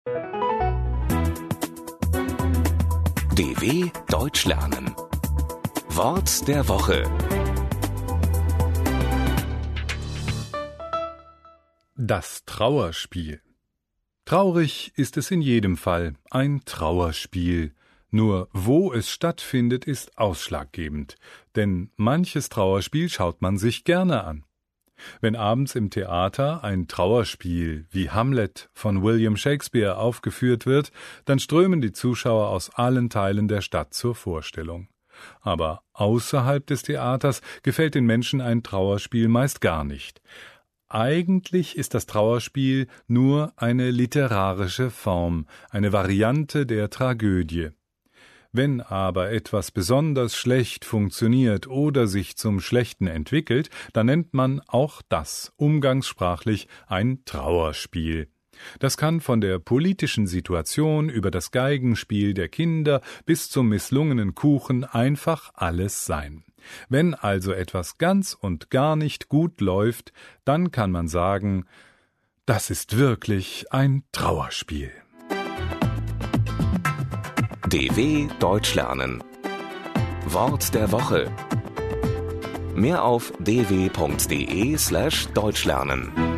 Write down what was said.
DW Deutsch lernen. Wort der Woche. Das Trauerspiel. Traurig ist es in jedem Fall, ein Trauerspiel. Nur wo es stattfindet, ist ausschlaggebend, denn manches Trauerspiel schaut man sich gerne an. Wenn abends im Theater ein Trauerspiel wie Hamlet von William Shakespeare aufgeführt wird, dann strömen die Zuschauer aus allen Teilen der Stadt zur Vorstellung. Aber außerhalb des Theaters gefällt den Menschen ein Trauerspiel meist gar nicht. Eigentlich ist das Trauerspiel nur eine literarische Form, eine Variante der Tragödie. Wenn aber etwas besonders schlecht funktioniert oder sich zum Schlechten entwickelt, dann nennt man auch das umgangssprachlich ein Trauerspiel. Das kann von der politischen Situation über das Geigenspiel der Kinder bis zum misslungenen Kuchen einfach alles sein. Wenn also etwas ganz und gar nicht gut läuft, dann kann man sagen, das ist wirklich ein Trauerspiel. DW Deutsch lernen. Wort der Woche. Mehr auf dw.de/deutschlernen.